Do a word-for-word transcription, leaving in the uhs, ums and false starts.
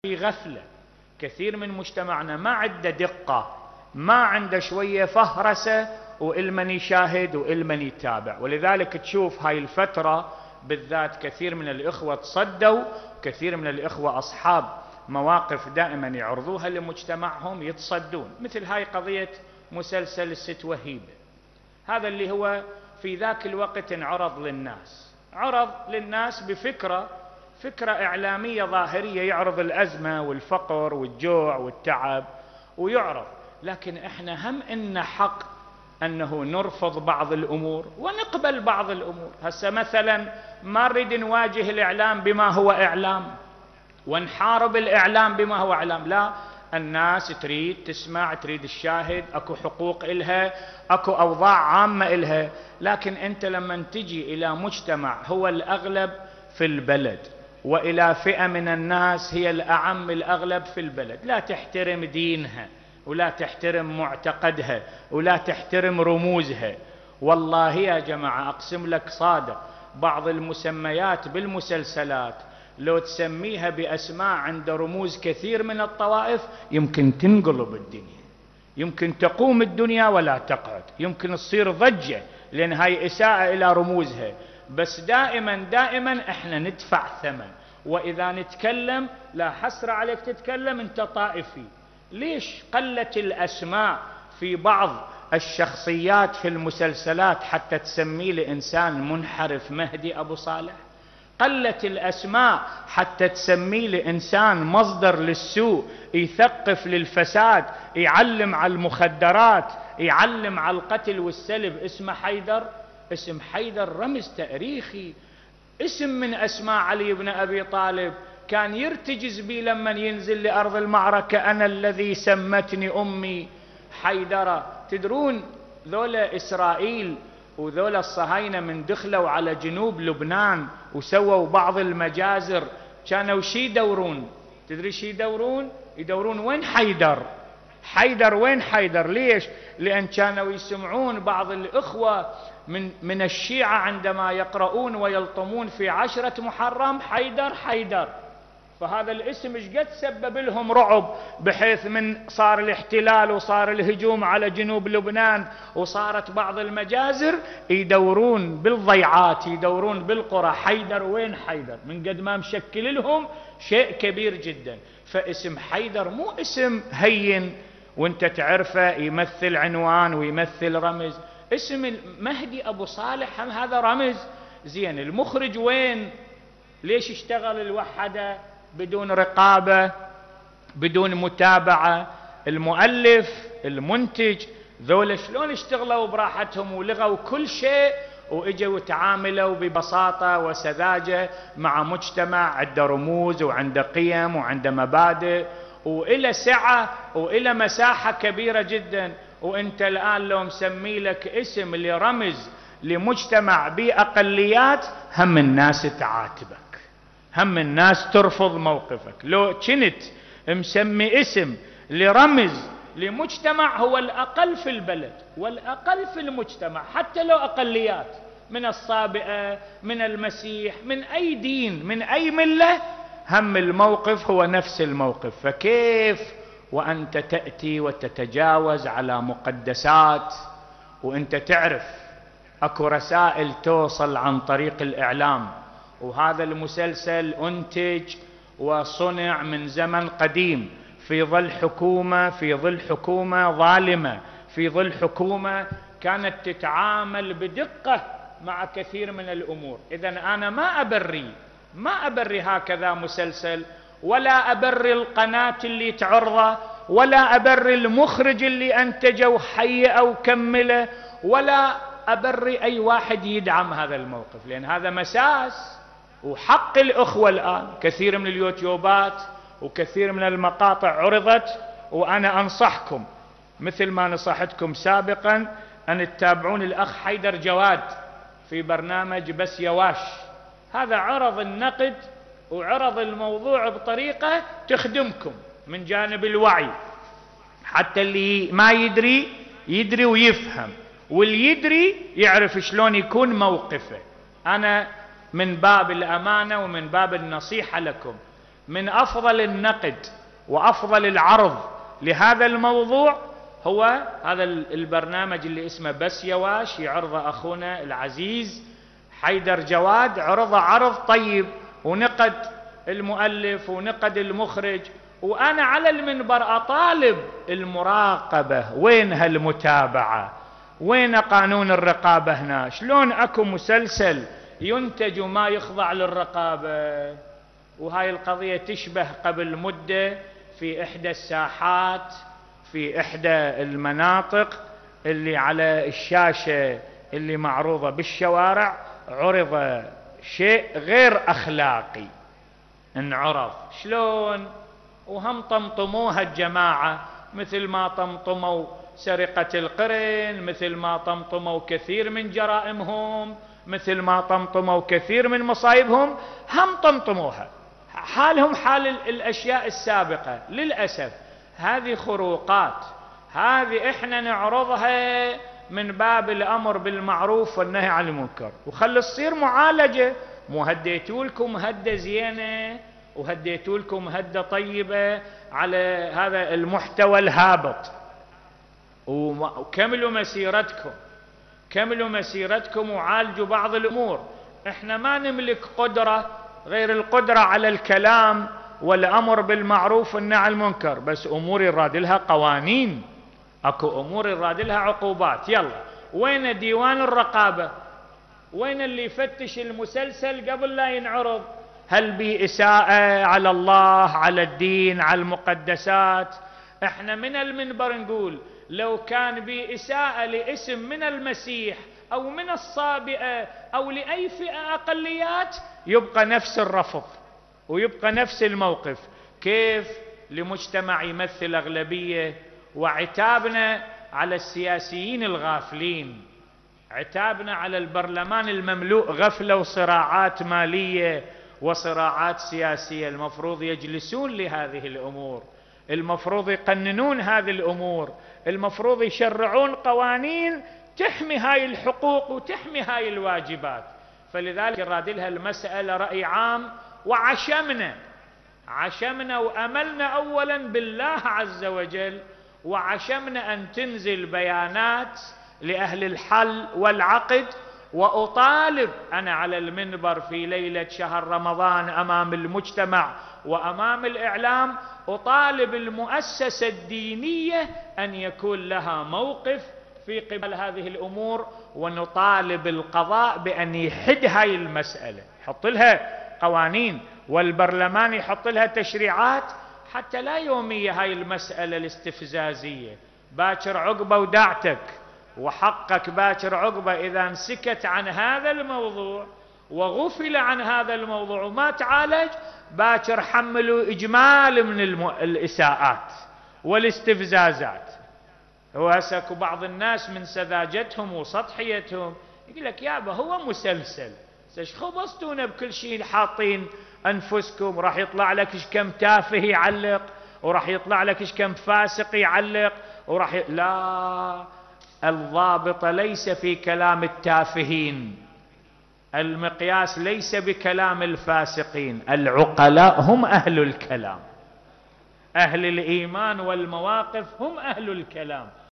في غفلة. كثير من مجتمعنا ما عنده دقة، ما عنده شوية فهرسة وإلمن يشاهد وإلمن يتابع. ولذلك تشوف هاي الفترة بالذات كثير من الإخوة تصدوا، كثير من الإخوة أصحاب مواقف دائما يعرضوها لمجتمعهم يتصدون، مثل هاي قضية مسلسل الست وهيبة. هذا اللي هو في ذاك الوقت انعرض للناس، عرض للناس بفكرة فكرة إعلامية ظاهرية، يعرض الأزمة والفقر والجوع والتعب ويعرض. لكن احنا هم إن حق أنه نرفض بعض الأمور ونقبل بعض الأمور. هسه مثلا ما نريد نواجه الإعلام بما هو إعلام ونحارب الإعلام بما هو إعلام، لا، الناس تريد تسمع، تريد الشاهد، أكو حقوق إلها، أكو أوضاع عامة إلها. لكن أنت لما تجي إلى مجتمع هو الأغلب في البلد وإلى فئة من الناس هي الأعم الأغلب في البلد، لا تحترم دينها ولا تحترم معتقدها ولا تحترم رموزها، والله يا جماعة أقسم لك صادق، بعض المسميات بالمسلسلات لو تسميها بأسماء عند رموز كثير من الطوائف يمكن تنقلب الدنيا، يمكن تقوم الدنيا ولا تقعد، يمكن تصير ضجة، لأن هاي إساءة إلى رموزها. بس دائما دائما احنا ندفع ثمن. وإذا نتكلم لا حسرة عليك تتكلم انت طائفي. ليش قلت الأسماء في بعض الشخصيات في المسلسلات حتى تسمي لإنسان منحرف مهدي أبو صالح؟ قلت الأسماء حتى تسمي لإنسان مصدر للسوء، يثقف للفساد، يعلم على المخدرات، يعلم على القتل والسلب، اسمه حيدر. اسم حيدر رمز تاريخي، اسم من أسماء علي بن أبي طالب، كان يرتجز بي لما ينزل لأرض المعركة: أنا الذي سمتني أمي حيدرة. تدرون ذولا إسرائيل وذولا الصهاينة من دخلوا على جنوب لبنان وسووا بعض المجازر كانوا شي يدورون؟ تدري شي يدورون؟ يدورون وين حيدر؟ حيدر وين حيدر؟ ليش؟ لأن كانوا يسمعون بعض الإخوة من من الشيعة عندما يقرؤون ويلطمون في عشرة محرم حيدر حيدر، فهذا الاسم ايش قد سبب لهم رعب، بحيث من صار الاحتلال وصار الهجوم على جنوب لبنان وصارت بعض المجازر يدورون بالضيعات، يدورون بالقرى: حيدر وين حيدر؟ من قد ما مشكل لهم شيء كبير جدا. فاسم حيدر مو اسم هين وانت تعرفه يمثل عنوان ويمثل رمز. اسم المهدي أبو صالح هم هذا رمز. زين، المخرج وين؟ ليش اشتغل الوحدة بدون رقابة بدون متابعة؟ المؤلف، المنتج، ذولا شلون اشتغلوا براحتهم ولغوا كل شيء واجوا وتعاملوا ببساطة وسذاجة مع مجتمع عنده رموز وعنده قيم وعنده مبادئ وإلى سعة وإلى مساحة كبيرة جدا. وانت الآن لو مسمي لك اسم لرمز لمجتمع بأقليات هم الناس تعاتبك، هم الناس ترفض موقفك. لو كنت مسمي اسم لرمز لمجتمع هو الأقل في البلد والأقل في المجتمع، حتى لو أقليات من الصابئة، من المسيح، من أي دين، من أي ملة، هم الموقف هو نفس الموقف. فكيف وأنت تأتي وتتجاوز على مقدسات وأنت تعرف أكو رسائل توصل عن طريق الإعلام، وهذا المسلسل أنتج وصنع من زمن قديم في ظل حكومة في ظل حكومة ظالمة، في ظل حكومة كانت تتعامل بدقة مع كثير من الأمور. إذن أنا ما أبري ما أبري هكذا مسلسل، ولا أبري القناة اللي تعرضه، ولا أبري المخرج اللي أنتجه حي أو كمله، ولا أبري أي واحد يدعم هذا الموقف، لأن هذا مساس. وحق الأخوة الآن كثير من اليوتيوبات وكثير من المقاطع عرضت، وأنا أنصحكم مثل ما نصحتكم سابقا أن تتابعون الأخ حيدر جواد في برنامج بس يواش. هذا عرض النقد وعرض الموضوع بطريقة تخدمكم من جانب الوعي، حتى اللي ما يدري يدري ويفهم، واللي يدري يعرف شلون يكون موقفه. أنا من باب الأمانة ومن باب النصيحة لكم من أفضل النقد وأفضل العرض لهذا الموضوع هو هذا البرنامج اللي اسمه بس يواش، يعرضه أخونا العزيز حيدر جواد، عرضه عرض طيب ونقد المؤلف ونقد المخرج. وأنا على المنبر أطالب المراقبة، وين هالمتابعة؟ وين قانون الرقابة هنا؟ شلون أكو مسلسل ينتج وما يخضع للرقابة؟ وهاي القضية تشبه قبل مدة في إحدى الساحات في إحدى المناطق اللي على الشاشة اللي معروضة بالشوارع، عرض شيء غير أخلاقي، انعرض شلون؟ وهم طمطموها الجماعة مثل ما طمطموا سرقة القرن، مثل ما طمطموا كثير من جرائمهم، مثل ما طمطموا كثير من مصايبهم، هم طمطموها. حالهم حال الأشياء السابقة. للأسف هذه خروقات، هذه احنا نعرضها من باب الأمر بالمعروف والنهي عن المنكر، وخلي تصير معالجة. مو هديتوا لكم هدة زينة وهديتوا لكم هدة طيبة على هذا المحتوى الهابط، وكملوا مسيرتكم، كملوا مسيرتكم وعالجوا بعض الأمور. احنا ما نملك قدرة غير القدرة على الكلام والأمر بالمعروف والنهي عن المنكر، بس أمور يراد لها قوانين، اكو أمور يراد لها عقوبات. يلا، وين ديوان الرقابة؟ وين اللي يفتش المسلسل قبل لا ينعرض؟ هل بي إساءة على الله، على الدين، على المقدسات؟ احنا من المنبر نقول لو كان بي إساءة لاسم من المسيح أو من الصابئة أو لأي فئة أقليات، يبقى نفس الرفض ويبقى نفس الموقف. كيف لمجتمع يمثل أغلبية؟ وعتابنا على السياسيين الغافلين، عتابنا على البرلمان المملوء غفلة وصراعات مالية وصراعات سياسية. المفروض يجلسون لهذه الأمور، المفروض يقننون هذه الأمور، المفروض يشرعون قوانين تحمي هاي الحقوق وتحمي هاي الواجبات. فلذلك يراد لها المسألة رأي عام، وعشمنا عشمنا وأملنا أولا بالله عز وجل، وعشمنا أن تنزل بيانات لأهل الحل والعقد. وأطالب أنا على المنبر في ليلة شهر رمضان أمام المجتمع وأمام الإعلام، أطالب المؤسسة الدينية أن يكون لها موقف في قبل هذه الأمور، ونطالب القضاء بأن يحد هاي المسألة، يحط لها قوانين، والبرلمان يحط لها تشريعات، حتى لا يومية هاي المسألة الاستفزازية. باكر عقبة ودعتك، وحقك باكر عقبة إذا انسكت عن هذا الموضوع وغفل عن هذا الموضوع وما تعالج، باكر حملوا إجمال من الم... الإساءات والاستفزازات. هو هسه بعض الناس من سذاجتهم وسطحيتهم يقول لك يابا هو مسلسل، ايش خبصتونا بكل شيء حاطين أنفسكم؟ راح يطلع لك ايش كم تافه يعلق، وراح يطلع لك ايش كم فاسق يعلق، وراح ي... لا، الضابط ليس في كلام التافهين، المقياس ليس بكلام الفاسقين، العقلاء هم أهل الكلام، أهل الإيمان والمواقف هم أهل الكلام.